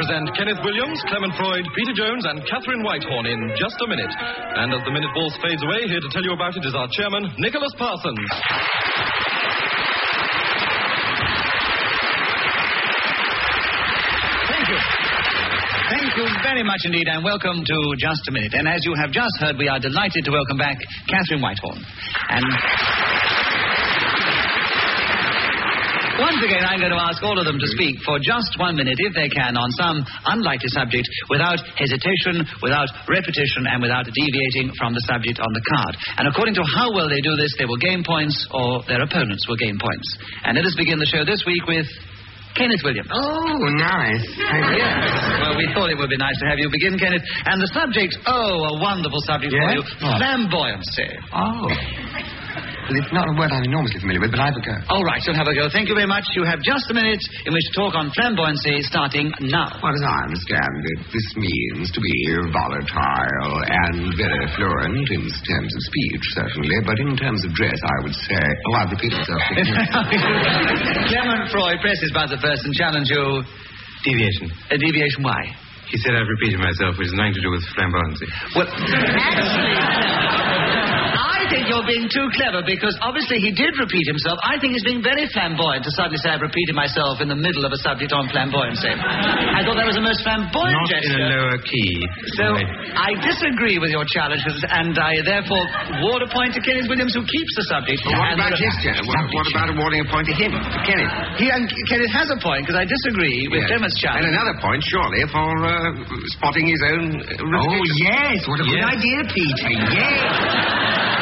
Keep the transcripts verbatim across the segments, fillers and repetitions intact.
present Kenneth Williams, Clement Freud, Peter Jones, and Catherine Whitehorn in just a minute. And as the minute waltz fades away, here to tell you about it is our chairman, Nicholas Parsons. Thank you. Thank you very much indeed, and welcome to Just a Minute. And as you have just heard, we are delighted to welcome back Catherine Whitehorn. And once again, I'm going to ask all of them to speak for just one minute, if they can, on some unlikely subject, without hesitation, without repetition, and without deviating from the subject on the card. And according to how well they do this, they will gain points, or their opponents will gain points. And let us begin the show this week with Kenneth Williams. Oh, nice. Yes. Well, we thought it would be nice to have you begin, Kenneth. And the subject, oh, a wonderful subject yes? for you, what? Flamboyancy. Oh. Well, it's not a word I'm enormously familiar with, but I'll have a go. All right, you'll have a go. Thank you very much. You have just a minute in which to talk on flamboyancy, starting now. Well, as I understand it, this means to be volatile and very fluent in terms of speech, certainly, but in terms of dress, I would say... Oh, I'll repeat myself. Clement Freud presses buzzer first and challenge you. Deviation. A deviation, why? He said I've repeated myself, which is nothing to do with flamboyancy. Well, actually... I think you're being too clever, because obviously he did repeat himself. I think he's being very flamboyant to suddenly say I've repeated myself in the middle of a subject on flamboyancy. I thought that was the most flamboyant Not gesture. in a lower key. So Right. I disagree with your challenge, and I therefore award a point to Kenneth Williams, who keeps the subject. Well, what And about the- his challenge? What, what about awarding a point to him, to Kenneth? He and Kenneth has a point, because I disagree with Yes. Clement's challenge. And another point, surely, for uh, spotting his own... Uh, Oh, yes. What a good Yes. idea, Peter. Yes.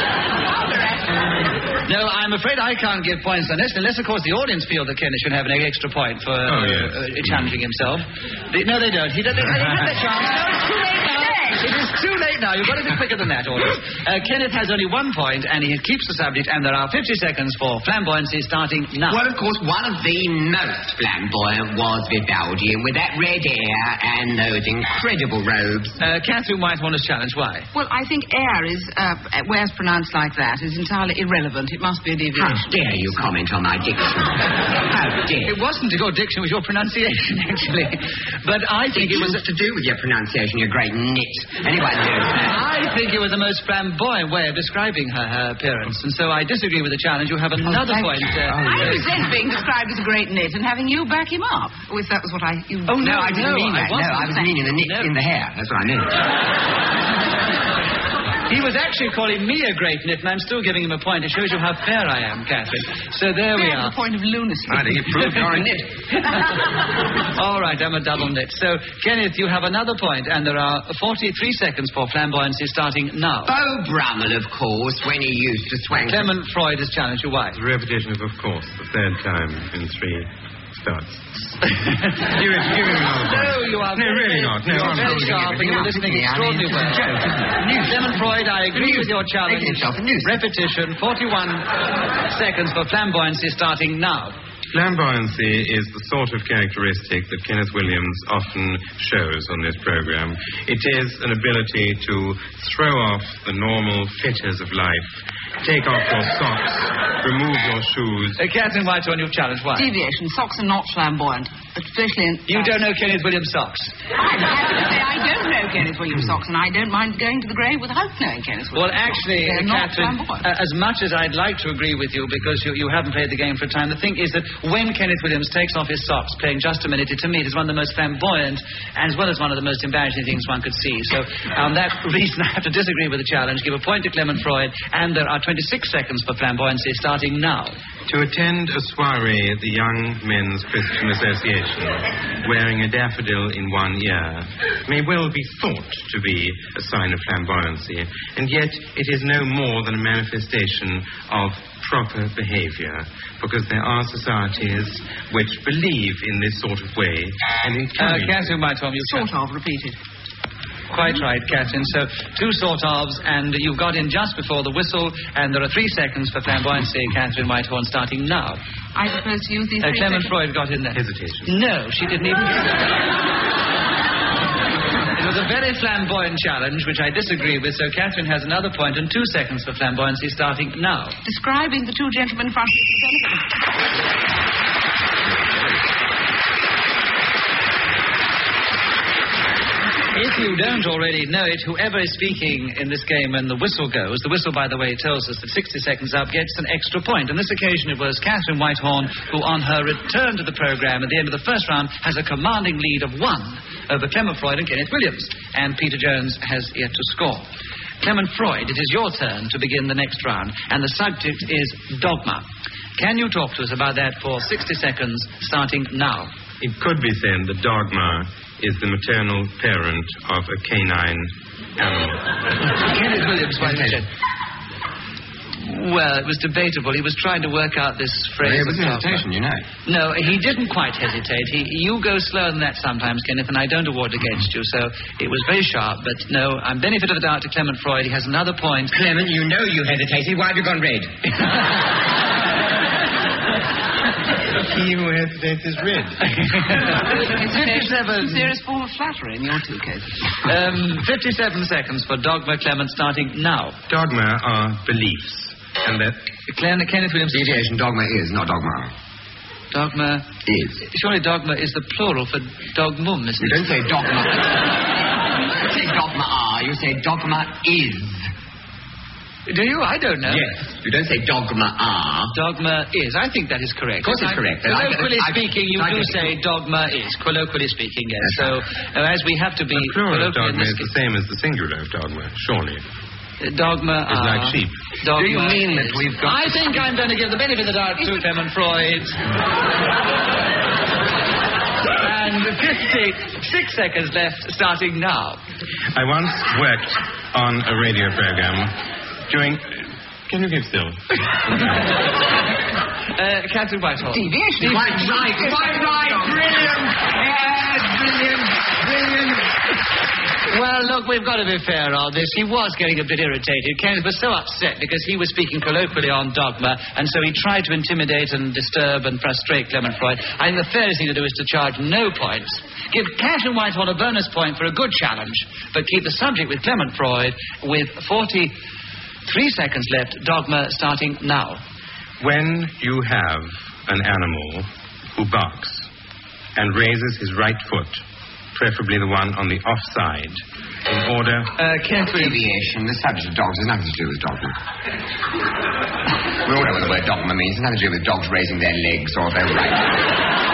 No, I'm afraid I can't give points on this, unless, of course, the audience feel that Kenneth should have an extra point for uh, Oh, yes. uh, challenging himself. They, no, they don't. He doesn't. They have that chance. No, it's too late now. It is too late now. You've got to be quicker than that, audience. Uh, Kenneth has only one point, and he keeps the subject, and there are fifty seconds for flamboyancy starting now. Well, of course, one of the most flamboyant was Vivaldi, and with that red hair and those incredible robes. Uh, Catherine Whitehorn has challenged. Why? Well, I think air is, uh, where it's pronounced like that, is entirely irrelevant. It must be a How deviation. dare you comment on my diction? How dare It wasn't your diction, it was your pronunciation, actually. But I think it was... to do with your pronunciation, you great nit. Anyone knows that. I think it was the most flamboyant way of describing her, her appearance, and so I disagree with the challenge. You have another thank point. you. Uh, I resent being described as a great nit and having you back him up. Oh, if that was what I... You... Oh, No, I didn't no, mean I that. No, wasn't I was saying- meaning the nit No. in the hair. That's what I meant. He was actually calling me a great nit, and I'm still giving him a point. It shows you how fair I am, Catherine. So there we That's are. the point of lunacy. I think it proved you're a nit. All right, I'm a double nit. So, Kenneth, you have another point, and there are forty-three seconds for flamboyancy starting now. Beau Brummel, of course, when he used to swang... Clement Freud has challenged you. Why? The repetition of, of course, the third time in three starts. give it, give it another No, point. you are No, very, really not. No, you are I'm very holding sharp, and everything you're up. listening Yeah, I mean, extraordinarily it's a well. joke, isn't it? Clement Freud, I agree with your challenge. Make yourself a nuisance. Repetition, forty-one seconds for flamboyancy starting now. Flamboyancy is the sort of characteristic that Kenneth Williams often shows on this program. It is an ability to throw off the normal fetters of life, take off your socks, remove your shoes. Uh, Catherine Whitehorn, you've challenged. Why? Deviation. Socks are not flamboyant, especially in... You don't know Kenneth Williams' socks. I'm happy to say I don't know Kenneth Williams' socks, and I don't mind going to the grave without knowing Kenneth Well, Williams' actually, socks. They're uh, not Catherine, flamboyant. uh, as much as I'd like to agree with you, because you, you haven't played the game for a time, the thing is that when Kenneth Williams takes off his socks, playing Just a Minute, it, to me, it is one of the most flamboyant, as well as one of the most embarrassing things one could see. So, on that reason, I have to disagree with the challenge, give a point to Clement Freud, and there are twenty-six seconds for flamboyancy starting now. To attend a soiree at the Young Men's Christian Association, wearing a daffodil in one ear, may well be thought to be a sign of flamboyancy, and yet it is no more than a manifestation of proper behavior, because there are societies which believe in this sort of way and Uh, encourage... Catherine Whitehorn, you've Sort of, repeated. Quite right, Catherine. So, two sort-ofs, and you've got in just before the whistle, and there are three seconds for flamboyancy, Catherine Whitehorn, starting now. I propose to use these Uh, three Clement seconds. Freud got in there. Hesitation. No, she didn't even... It was a very flamboyant challenge, which I disagree with, so Catherine has another point and two seconds for flamboyancy starting now. Describing the two gentlemen in front of the you don't already know it, whoever is speaking in this game when the whistle goes, the whistle, by the way, tells us that sixty seconds up gets an extra point. On this occasion, it was Catherine Whitehorn who, on her return to the programme at the end of the first round, has a commanding lead of one over Clement Freud and Kenneth Williams. And Peter Jones has yet to score. Clement Freud, it is your turn to begin the next round, and the subject is dogma. Can you talk to us about that for sixty seconds, starting now? It could be said that dogma is the maternal parent of a canine animal. Kenneth Williams, why did you? Well, it was debatable. He was trying to work out this phrase. Well, it was an hesitation, you know. No, he didn't quite hesitate. He, you go slower than that sometimes, Kenneth, and I don't award against you, so it was very sharp. But no, I'm benefit of the doubt to Clement Freud. He has another point. Clement, you know you hesitated. Why have you gone red? He who hesitates is red. It's fifty-seven. A serious form of flattery in your two cases. Um, fifty-seven seconds for dogma, Clement, starting now. Dogma are beliefs, and that... Ken- Kenneth Williams. Deviation, dogma is, not dogma. Dogma Is. Surely dogma is the plural for dogmum, isn't You it? don't say dogma. You say dogma are, you say dogma is. Do you? I don't know. Yes. You don't say dogma are. Dogma is. I think that is correct. Of course it's I- correct. Colloquially I- I- speaking, you I- do say dogma is. Colloquially speaking, yes. So, uh, as we have to be... The plural of colloquial in dogma this is the same as the singular of dogma, surely. case. Dogma It's are... like sheep. Dogma Do you mean that is. we've got- I think I'm going to give the benefit of the doubt to Clement Freud. And fifty-six seconds left, starting now. I once worked on a radio program during... Can you keep still? Uh, Catherine Whitehall. Deviation. Quite right, quite right. Brilliant. Yes, brilliant, brilliant. Well, look, we've got to be fair on this. He was getting a bit irritated. Kenneth was so upset because he was speaking colloquially on dogma, and so he tried to intimidate and disturb and frustrate Clement Freud. I think the fairest thing to do is to charge no points. Give Catherine Whitehall a bonus point for a good challenge, but keep the subject with Clement Freud with forty-three seconds left. Dogma starting now. When you have an animal who barks and raises his right foot, preferably the one on the offside, in order... Uh, Kenneth Williams. Deviation, the subject of dogs has nothing to do with dogma. We all know what the word dogma means. It's nothing to do with dogs raising their legs or their right.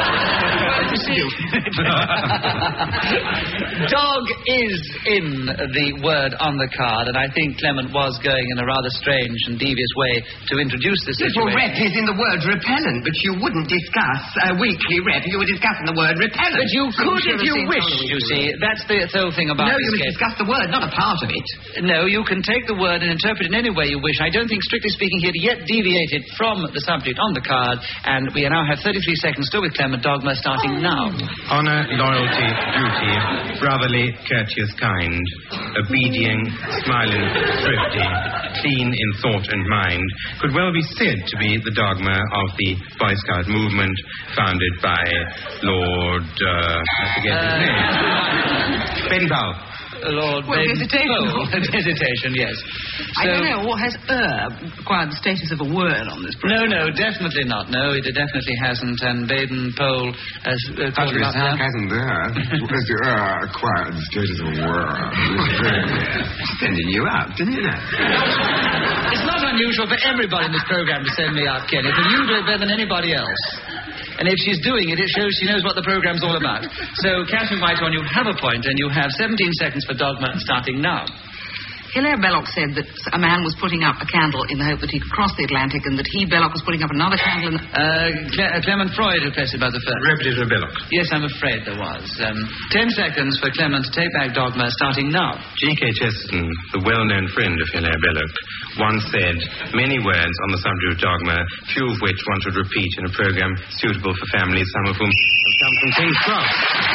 Dog is in the word on the card, and I think Clement was going in a rather strange and devious way to introduce this Little situation. rep is in the word repellent, but you wouldn't discuss a weekly rep. You were discussing the word repellent. But you could if you seen wish, Halloween. you see. That's the whole thing about No, this you must game. discuss the word, not a part of it. No, you can take the word and interpret it in any way you wish. I don't think, strictly speaking, he had yet deviated from the subject on the card, and we now have thirty-three seconds still with Clement. Dogma starting now. Honour, loyalty, duty, brotherly, courteous, kind, obedient, smiling, thrifty, clean in thought and mind, could well be said to be the dogma of the Boy Scout movement founded by Lord... Uh, I forget his Uh, name. Baden-Powell. Lord Well, Baden- hesitation. Oh, hesitation, yes. I So- don't know. What has er acquired the status of a word on this No, program? no, definitely not. No, it definitely hasn't. And Baden-Powell has uh, called Actually, him it's up there. sarcasm there. Because the uh, acquired the status of a word. Sending you out, didn't you know? It's not unusual for everybody in this program to send me up, Kenneth, and you do it better than anybody else. And if she's doing it, it shows she knows what the program's all about. So, Catherine Whitehorn, you have a point, and you have seventeen seconds for dogma starting now. Hilaire Belloc said that a man was putting up a candle in the hope that he could cross the Atlantic, and that he, Belloc, was putting up another candle in the... Uh, Cle- uh, Clement Freud requested about the first. Repetition of Belloc. Yes, I'm afraid there was. Um, ten seconds for Clement to take back dogma starting now. G K Chesterton, the well-known friend of Hilaire Belloc, once said many words on the subject of dogma, few of which one should repeat in a program suitable for families, some of whom have come from King's Cross.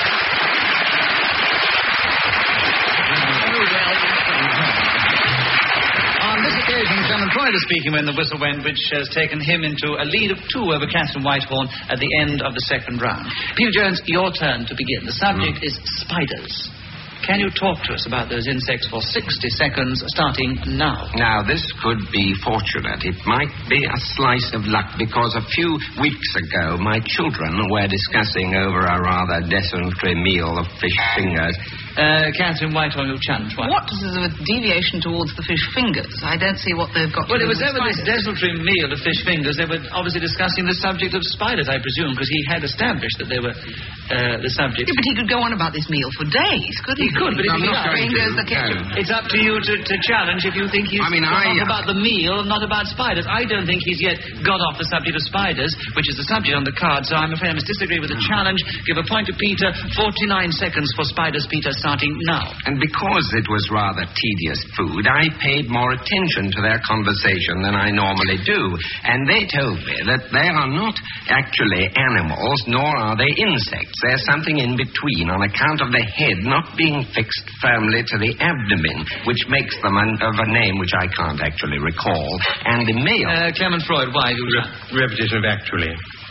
On this occasion, Clement Freud is speaking when the whistle went, which has taken him into a lead of two over Catherine Whitehorn at the end of the second round. Peter Jones, your turn to begin. The subject is spiders. Can you talk to us about those insects for sixty seconds, starting now? Now, this could be fortunate. It might be a slice of luck, because a few weeks ago, my children were discussing over a rather desultory meal of fish fingers Uh, Catherine Whitehorn, you challenge. What? What is a deviation towards the fish fingers? I don't see what they've got Well, to it do was with over this spiders. desultory meal of fish fingers. They were obviously discussing the subject of spiders, I presume, because he had established that they were uh, the subject. Yeah, but he could go on about this meal for days, couldn't he? He could, but if I'm he not does, going fingers, to. the ketchup. No. it's up to you to, to challenge if you think he's I mean, gone I, off uh, about the meal, not about spiders. I don't think he's yet got off the subject of spiders, which is the subject on the card, so I'm afraid I must disagree with the challenge. Give a point to Peter. forty-nine seconds for spiders, Peter, starting now. And because it was rather tedious food, I paid more attention to their conversation than I normally do. And they told me that they are not actually animals, nor are they insects. There's something in between on account of the head not being fixed firmly to the abdomen, which makes them an, of a name which I can't actually recall. And the male... Uh, Clement Freud, why do you... Re- repetition of actually.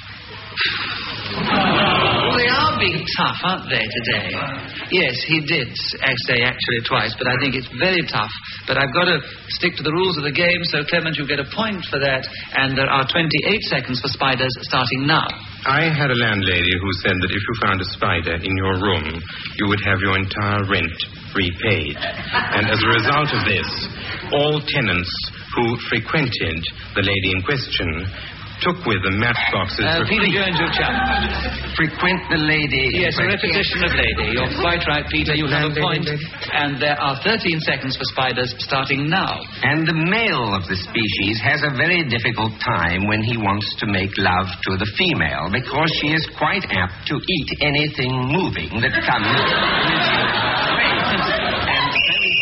Well, they are being tough, aren't they, today? Yes, he did say actually twice, but I think it's very tough. But I've got to stick to the rules of the game, so Clement, you get a point for that. And there are twenty-eight seconds for spiders starting now. I had a landlady who said that if you found a spider in your room, you would have your entire rent repaid. And as a result of this, all tenants who frequented the lady in question took with them matchboxes Uh, for Peter free. Jones, your challenge. Frequent the lady... Yes, a repetition of lady. You're quite right, Peter. You have a point. And there are thirteen seconds for spiders starting now. And the male of the species has a very difficult time when he wants to make love to the female, because she is quite apt to eat anything moving that comes within her range. And so he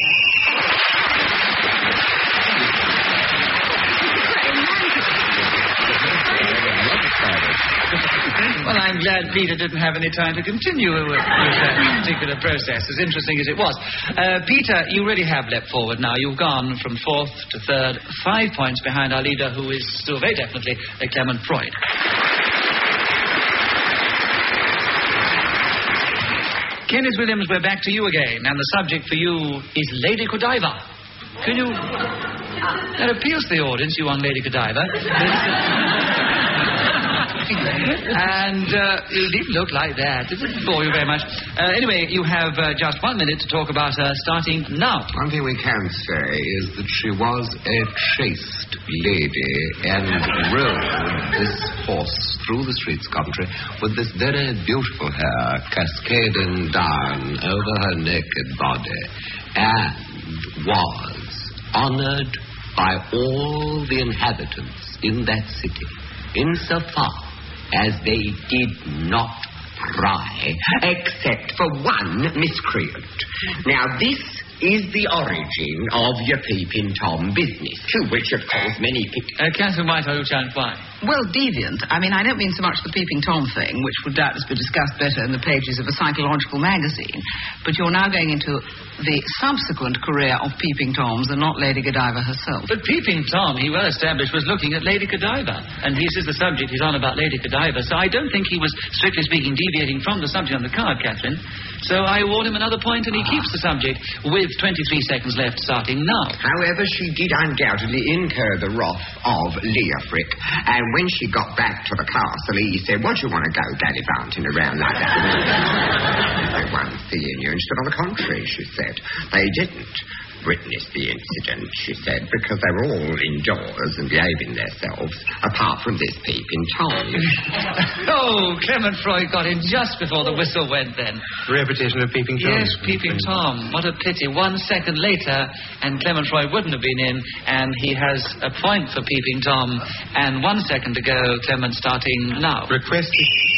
Well, I'm glad Peter didn't have any time to continue with, with that particular process, as interesting as it was. Uh, Peter, you really have leapt forward now. You've gone from fourth to third, five points behind our leader, who is still very definitely uh, Clement Freud. Kenneth Williams, we're back to you again, and the subject for you is Lady Godiva. Can you... That appeals to the audience, you on Lady Godiva. And uh, you didn't look like that. It didn't bore you very much. Uh, anyway, you have uh, just one minute to talk about her, starting now. One thing we can say is that she was a chaste lady and rode this horse through the streets country with this very beautiful hair cascading down over her naked body, and was honored by all the inhabitants in that city, insofar as they did not cry, except for one miscreant. Now, this is the origin of your Peeping Tom business, to which, of course, many people... Uh, Catherine Whitehall, you challenge why? Well, deviant. I mean, I don't mean so much the Peeping Tom thing, which would doubtless be discussed better in the pages of a psychological magazine, but you're now going into the subsequent career of Peeping Toms and not Lady Godiva herself. But Peeping Tom, he well established, was looking at Lady Godiva. And this is the subject he's on about Lady Godiva. So I don't think he was, strictly speaking, deviating from the subject on the card, Catherine. So I award him another point, and he keeps the subject with twenty-three seconds left, starting now. However, she did undoubtedly incur the wrath of Leofric, and when she got back to the castle, he said, "What do you want to go gallivanting around like that? They won't see you," instead on the contrary, she said. They didn't witness the incident, she said, because they were all indoors and behaving themselves, apart from this Peeping Tom. Oh, Clement Freud got in just before the whistle went then. Repetition of Peeping Tom. Yes, Peeping Tom. What a pity. One second later, and Clement Freud wouldn't have been in, and he has a point for Peeping Tom. And one second to go, Clement starting now. Request.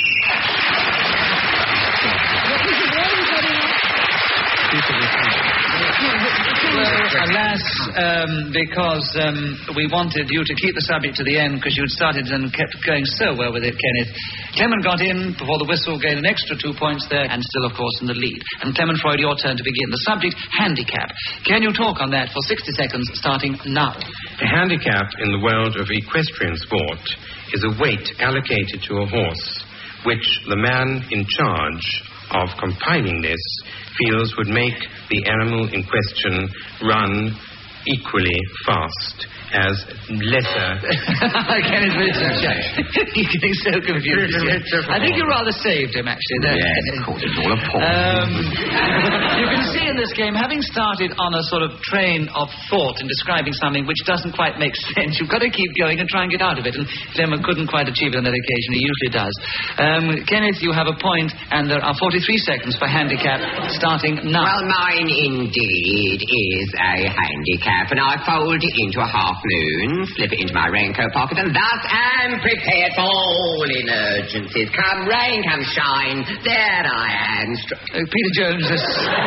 Well, alas, um, because um, we wanted you to keep the subject to the end because you'd started and kept going so well with it, Kenneth. Clement got in before the whistle, gained an extra two points there, and still, of course, in the lead. And Clement Freud, your turn to begin. The subject, handicap. Can you talk on that for sixty seconds, starting now? A handicap in the world of equestrian sport is a weight allocated to a horse, which the man in charge of compiling this feels would make the animal in question run equally fast as lesser. Kenneth Wilson. You're getting so confused. I think you rather saved him, actually. There. Yes, of course, it's all a pause. Um, you can see in this game, having started on a sort of train of thought in describing something which doesn't quite make sense, you've got to keep going and try and get out of it. And Clement couldn't quite achieve it on that occasion. He usually does. Um, Kenneth, you have a point, and there are forty-three seconds for handicap starting now. Well, mine indeed is a handicap, and I fold it into a half moon, slip it into my raincoat pocket, and thus am prepared for all emergencies. Come rain, come shine, there I am. Str- Uh, Peter Jones is...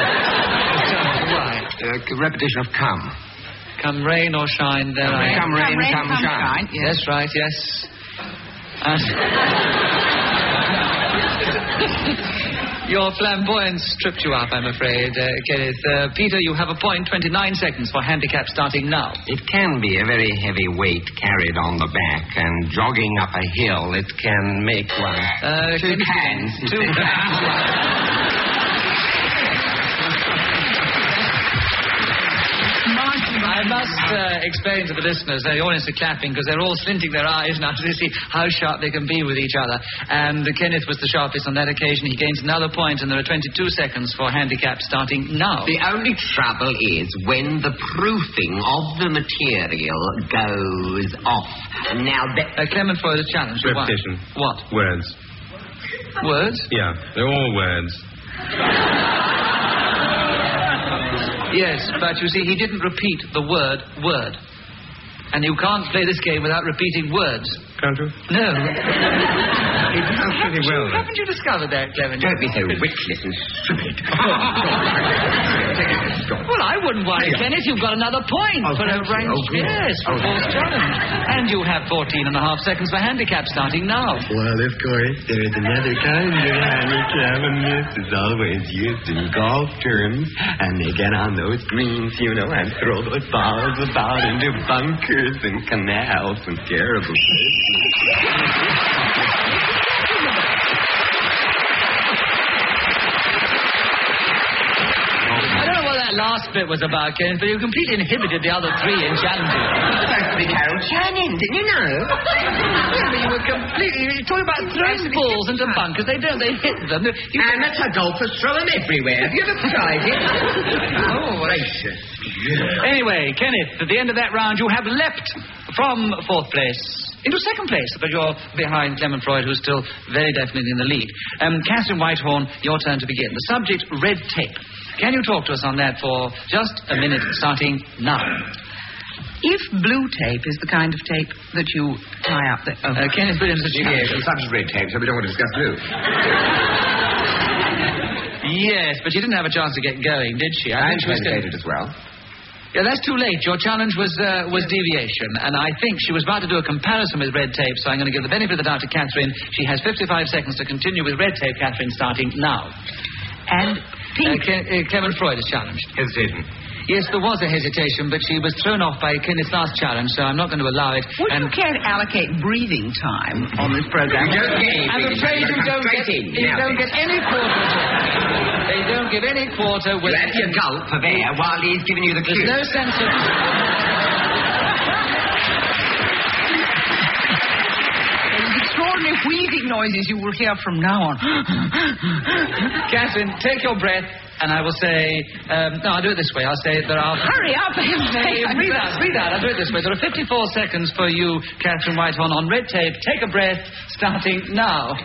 Why? Uh, repetition of come. Come rain or shine, there I am. Come rain, Come rain, come, come shine. shine. Yes. That's right, yes. Uh, your flamboyance stripped you up, I'm afraid, uh, Kenneth. Uh, Peter, you have a point, twenty-nine seconds for handicap starting now. It can be a very heavy weight carried on the back, and jogging up a hill, it can make one. Uh, Two Kenneth- cans. Two cans. I must uh, explain to the listeners, the audience are clapping because they're all slinting their eyes now to see how sharp they can be with each other. And uh, Kenneth was the sharpest on that occasion. He gains another point, and there are twenty-two seconds for handicap starting now. The only trouble is when the proofing of the material goes off. Now, be- Uh, Clement Freud is challenged. with one. Repetition. What? Words. Words? Yeah, they're all words. Yes, but you see, he didn't repeat the word word. And you can't play this game without repeating words. Can't you? No. He does pretty well, though. Haven't you discovered that, Clement? don't be so witless and stupid. Well, I wouldn't worry, Kenneth. You've got another point Oh, for a thank you. rank. Oh, good. Yes, for Oh, false thank you. challenge. And you have fourteen and a half seconds for handicap starting now. Well, of course, there's another kind of handicap, and this is always used in golf terms. And they get on those greens, you know, and throw those balls about into bunkers and canals and terrible places. I don't know what that last bit was about, Kenneth, but you completely inhibited the other three in challenging. Supposed to be Carol Channing, didn't you know? Yeah, but you were completely... You're talking about throwing balls into bunkers. They don't. They hit them. You... Amateur golfers throw them everywhere. Have you ever tried it? Oh, gracious. Anyway, Kenneth, at the end of that round, you have leapt from fourth place into second place, but you're behind Clement Freud, who's still very definitely in the lead. Um, Catherine Whitehorn, your turn to begin. The subject, red tape. Can you talk to us on that for just a minute, starting now? If blue tape is the kind of tape that you tie up the... Oh. Uh, Kenneth Williams is Yes, and such as red tape, so we don't want to discuss blue. Yes, but she didn't have a chance to get going, did she? I And think she was going- translated as well. Yeah, that's too late. Your challenge was uh, was deviation, and I think she was about to do a comparison with red tape, so I'm going to give the benefit of the doubt to Catherine. She has fifty-five seconds to continue with red tape, Catherine, starting now. And Uh, pink. Ke- uh, Clement Freud is challenged. Hesitation. Yes, there was a hesitation, but she was thrown off by Kenneth's last challenge, so I'm not going to allow it. Would and you care to allocate breathing time on this program? You don't get any I'm breathing afraid time. you don't Straight get, in. you Now don't then. get any quarter. They don't give any quarter You with... have your gulp of air while he's giving you the cue. There's no sense of... Those extraordinary wheezing noises you will hear from now on. Catherine, take your breath, and I will say... Um, no, I'll do it this way. I'll say there are... Hurry up! Hey, breathe out, breathe out. I'll do it this way. There are fifty-four seconds for you, Catherine Whitehorn, on red tape. Take a breath, starting now.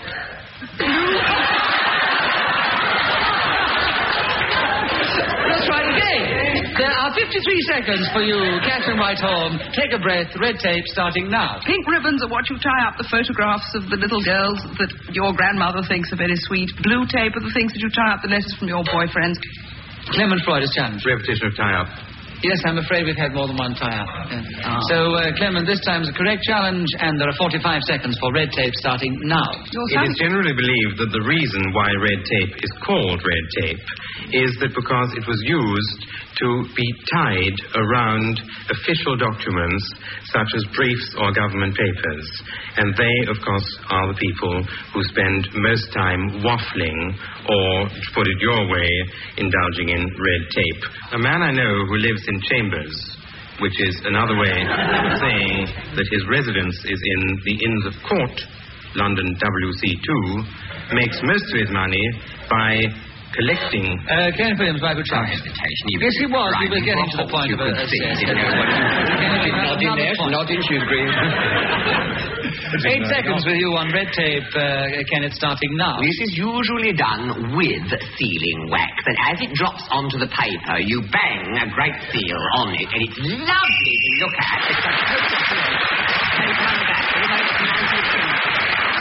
Let's try it again. There are fifty-three seconds for you, Catherine Whitehorn. Take a breath, red tape, starting now. Pink ribbons are what you tie up the photographs of the little girls that your grandmother thinks are very sweet. Blue tape are the things that you tie up the letters from your boyfriends. Clement Freud is challenged. Repetition of tie-up. Yes, I'm afraid we've had more than one tie-up. Yeah. Ah. So, uh, Clement, this time's a correct challenge, and there are forty-five seconds for red tape starting now. Your It son- is generally believed that the reason why red tape is called red tape is that because it was used to be tied around official documents such as briefs or government papers. And they, of course, are the people who spend most time waffling or, to put it your way, indulging in red tape. A man I know who lives in chambers which is another way of saying that his residence is in the Inns of Court, London W C two, makes most of his money by collecting... Uh, Kenneth Williams, my good chance. Yes, he was. He was getting to the point of a... Not in there, not in Shrewsbury. Eight seconds with you on red tape, uh, Kenneth, starting now. This is usually done with sealing wax, and as it drops onto the paper, you bang a great seal on it, and it's lovely to look at. It's a total seal. Take one back. It makes ninety-two.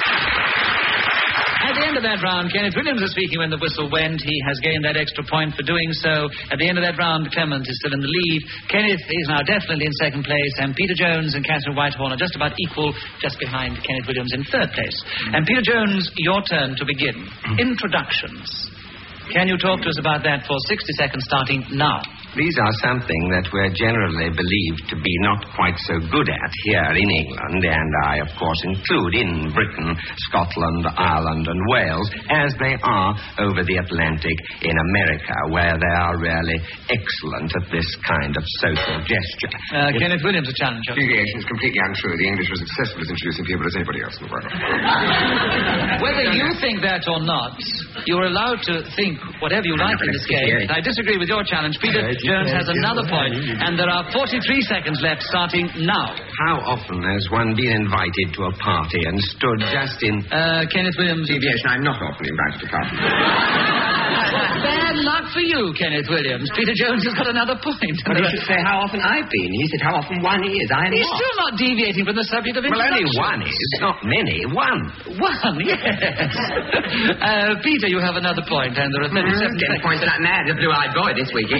At the end of that round, Kenneth Williams is speaking when the whistle went. He has gained that extra point for doing so. At the end of that round, Clement is still in the lead. Kenneth is now definitely in second place, and Peter Jones and Catherine Whitehorn are just about equal, just behind Kenneth Williams in third place. And Peter Jones, your turn to begin. Introductions. Can you talk to us about that for sixty seconds starting now? These are something that we're generally believed to be not quite so good at here in England, and I, of course, include in Britain, Scotland, Ireland, and Wales, as they are over the Atlantic in America, where they are really excellent at this kind of social gesture. Uh, Kenneth Williams, a challenger. Deviation is completely untrue. The English was successful at introducing people as anybody else in the world. Whether you think that or not, you're allowed to think whatever you like in this game. I disagree with your challenge. Peter Jones has another point, and there are forty-three seconds left starting now. How often has one been invited to a party and stood just in... Uh, Kenneth Williams. Deviation, I'm not often invited to parties. Bad luck for you, Kenneth Williams. Peter Jones has got another point. But he should say how often I've been. He said how often one is. I'm He's not. still not deviating from the subject of Well, only introduction. one is, not many. One. One, yes. uh, Peter, you have another point, and there are thirty-seven Mm, seconds. points like mad. The blue-eyed boy this week.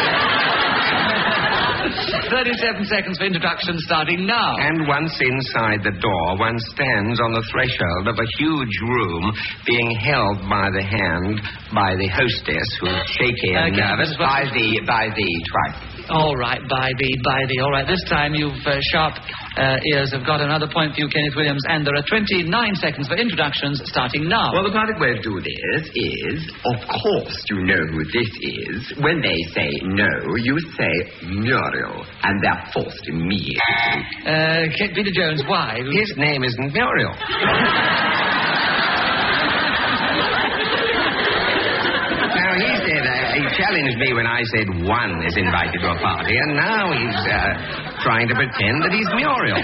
thirty-seven seconds for introduction starting now. And once inside the door, one stands on the threshold of a huge room being held by the hand by the hostess, who's shaky and Uh, nervous, by the, by the twice. All right, by the, by the. All right, this time you've uh, sharp uh, ears have got another point for you, Kenneth Williams, and there are twenty-nine seconds for introductions starting now. Well, the perfect way to do this is, of course, you know who this is. When they say no, you say Muriel, and they're forced immediately. Uh, Ke- Peter Jones, why? His name isn't Muriel. Now, he said, uh, he challenged me when I said one is invited to a party, and now he's uh, trying to pretend that he's Muriel.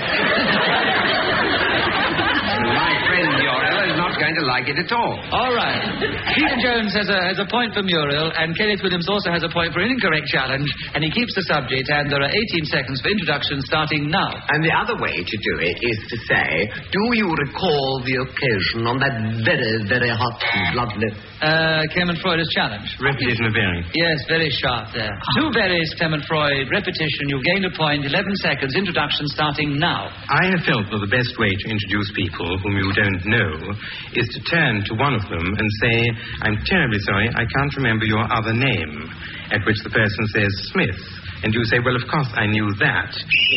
My friend Muriel is not going to like it at all. All right. Peter Jones has a, has a point for Muriel, and Kenneth Williams also has a point for an incorrect challenge, and he keeps the subject, and there are eighteen seconds for introduction starting now. And the other way to do it is to say, do you recall the occasion on that very, very hot and bloodless... Uh, Clement Freud is challenged. Repetition of bearing. Yes, very sharp there. Two berries, Clement Freud. Repetition. You've gained a point. Eleven seconds. Introduction starting now. I have felt that the best way to introduce people whom you don't know is to turn to one of them and say, I'm terribly sorry, I can't remember your other name. At which the person says, Smith. And you say, well, of course I knew that.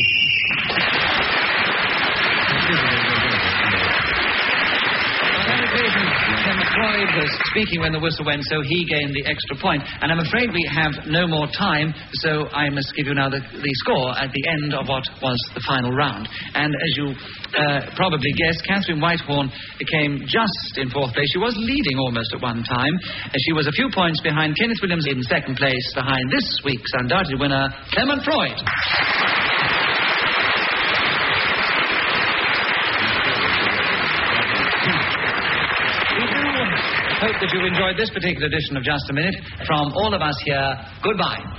Freud was speaking when the whistle went, so he gained the extra point. And I'm afraid we have no more time, so I must give you now the, the score at the end of what was the final round. And as you uh, probably guessed, Catherine Whitehorn came just in fourth place. She was leading almost at one time. And she was a few points behind Kenneth Williams in second place, behind this week's undoubted winner, Clement Freud. Hope that you've enjoyed this particular edition of Just a Minute. From all of us here, goodbye.